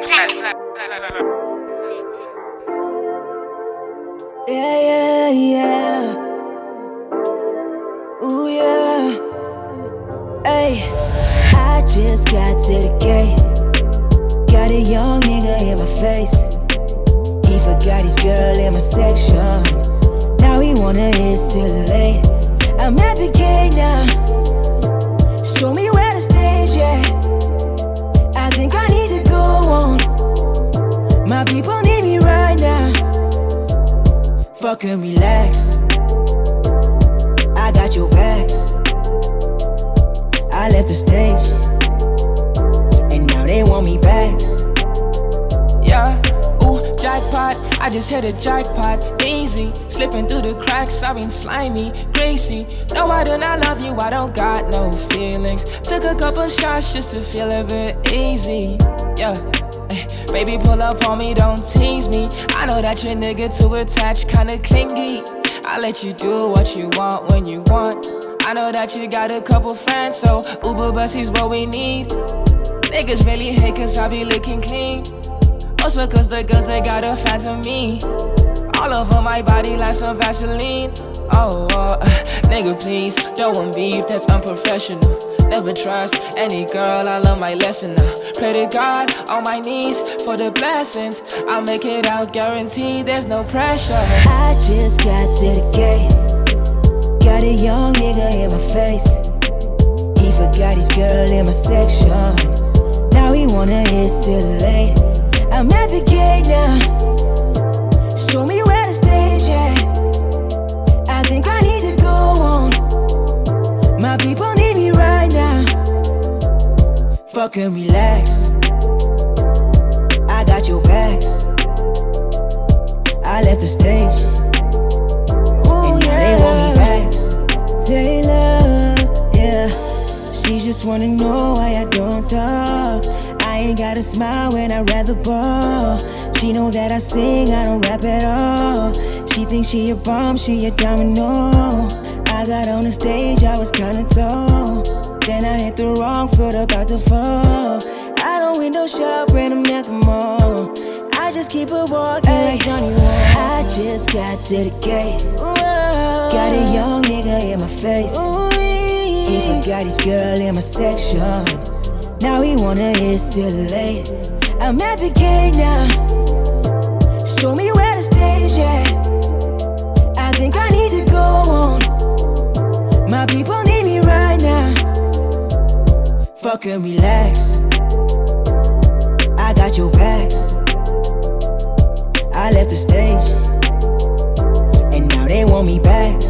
Yeah, yeah, yeah. Ooh, yeah. Hey, I just got to the gate. Got a young nigga in my face. He forgot his girl in my section. Now he wanna hit till late. I'm at the gate now. Show me where the stage at. I think I need to go on. My people need me right now. Fucking relax. I got your back. I left the stage, and now they want me back. Yeah, ooh, jackpot. I just hit a jackpot, easy. Slipping through the cracks, I've been slimy, crazy. No, I do not love you, I don't got no feelings. Took a couple shots just to feel a bit easy. Yeah, baby, pull up on me, don't tease me. I know that your nigga too attached, kinda clingy. I let you do what you want when you want. I know that you got a couple friends, so Uber bus is what we need. Niggas really hate cause I be looking clean. Also cause the girls, they got a fan of me. All over my body like some Vaseline. Nigga please, don't want beef, that's unprofessional. Never trust any girl, I learned my lesson now. Pray to God on my knees for the blessings. I'll make it out, guaranteed, there's no pressure. I just got to the gate. Got a young nigga in my face. He forgot his girl in my section. Now he wanna hit till late. I'm at the gate now. Show me where the stage at. I think I need to go on. My people need me right now. Fucking relax. I got your back. I left the stage, and now they want me back. Taylor, yeah. She just wanna know why I don't talk. I ain't gotta smile when I rap the ball. She know that I sing, I don't rap at all. She thinks she a bomb, she a domino. I got on the stage, I was kinda tall. Then I hit the wrong foot, about to fall. I don't window shop when I'm at the mall. I just keep it walking like Johnny Wall. I just got to the gate. Got a young nigga in my face. He forgot his girl in my section. Now he wanna hit till late. I'm at the gate now. Show me where the stage at. I think I need to go on. My people need me right now. Fucking relax. I got your back. I left the stage, and now they want me back.